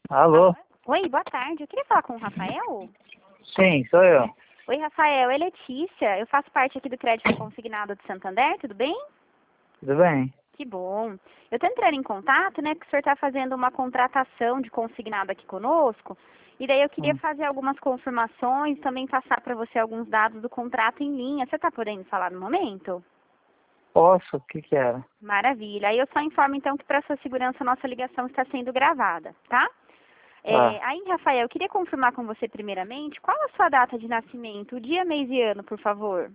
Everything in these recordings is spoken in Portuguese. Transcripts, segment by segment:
Alô? Oi, boa tarde. Eu queria falar com o Rafael. Sim, sou eu. Oi, Rafael. É Letícia. Eu faço parte aqui do Crédito Consignado de Santander, tudo bem? Tudo bem? Que bom. Eu estou entrando em contato, né, porque o senhor está fazendo uma contratação de consignado aqui conosco. E daí eu queria Hum. fazer algumas confirmações, também passar para você alguns dados do contrato em linha. Você está podendo falar no momento? Posso? O que que era? Maravilha. Aí eu só informo então que para sua segurança a nossa ligação está sendo gravada, tá? Tá. Aí, Rafael, eu queria confirmar com você primeiramente, qual a sua data de nascimento, o dia, mês e ano, por favor?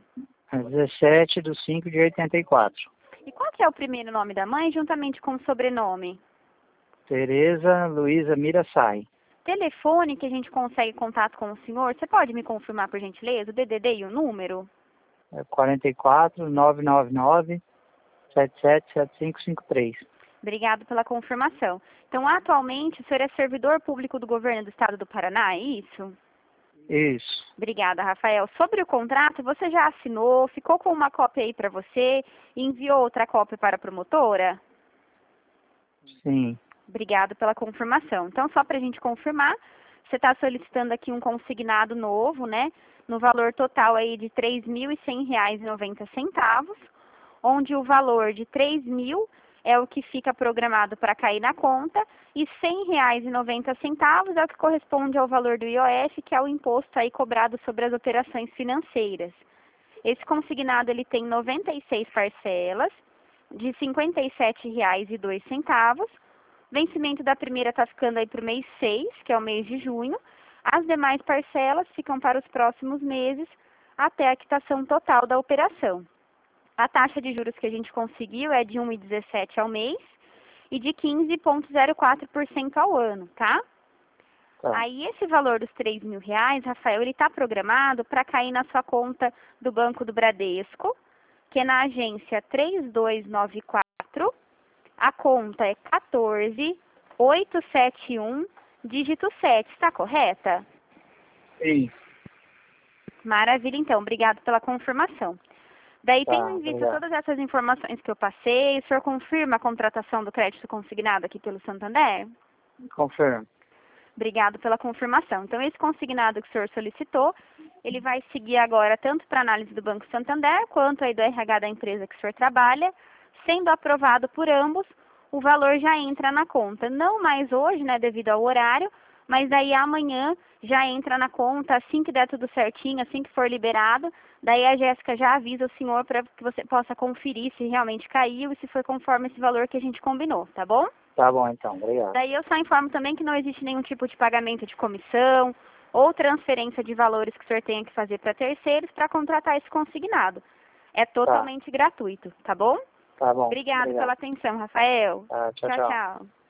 17/5/84. E qual que é o primeiro nome da mãe, juntamente com o sobrenome? Tereza Luiza Mirassai. Telefone que a gente consegue contato com o senhor, você pode me confirmar, por gentileza, o DDD e o número? 44 999 777553. Obrigado pela confirmação. Então, atualmente, o senhor é servidor público do governo do estado do Paraná, é isso? Isso. Obrigada, Rafael. Sobre o contrato, você já assinou, ficou com uma cópia aí para você e enviou outra cópia para a promotora? Sim. Obrigado pela confirmação. Então, só para a gente confirmar, você está solicitando aqui um consignado novo, né? No valor total aí de R$ 3.100,90, onde o valor de 3.000 é o que fica programado para cair na conta e R$ 100,90 é o que corresponde ao valor do IOF, que é o imposto aí cobrado sobre as operações financeiras. Esse consignado ele tem 96 parcelas de R$ 57,02. Vencimento da primeira está ficando aí para o mês 6, que é o mês de junho. As demais parcelas ficam para os próximos meses, até a quitação total da operação. A taxa de juros que a gente conseguiu é de 1,17 ao mês e de 15,04% ao ano, tá? Tá. Aí esse valor dos R$ 3.000, Rafael, ele está programado para cair na sua conta do Banco do Bradesco, que é na agência 3294. A conta é 14871, dígito 7, está correta? Sim. Maravilha, então. Obrigado pela confirmação. Daí, tendo Tá, em vista obrigado. todas essas informações que eu passei, o senhor confirma a contratação do crédito consignado aqui pelo Santander? Confirmo. Obrigado pela confirmação. Então, esse consignado que o senhor solicitou, ele vai seguir agora tanto para análise do Banco Santander, quanto aí do RH da empresa que o senhor trabalha. Sendo aprovado por ambos, o valor já entra na conta. Não mais hoje, né, devido ao horário, mas daí amanhã já entra na conta, assim que der tudo certinho, assim que for liberado. Daí a Jéssica já avisa o senhor para que você possa conferir se realmente caiu e se foi conforme esse valor que a gente combinou, tá bom? Tá bom, então. Obrigado. Daí eu só informo também que não existe nenhum tipo de pagamento de comissão ou transferência de valores que o senhor tenha que fazer para terceiros para contratar esse consignado. É Tá. totalmente gratuito, tá bom? Tá bom. Obrigado pela Obrigado. atenção, Rafael. Tá, tchau, Tchau, tchau. tchau.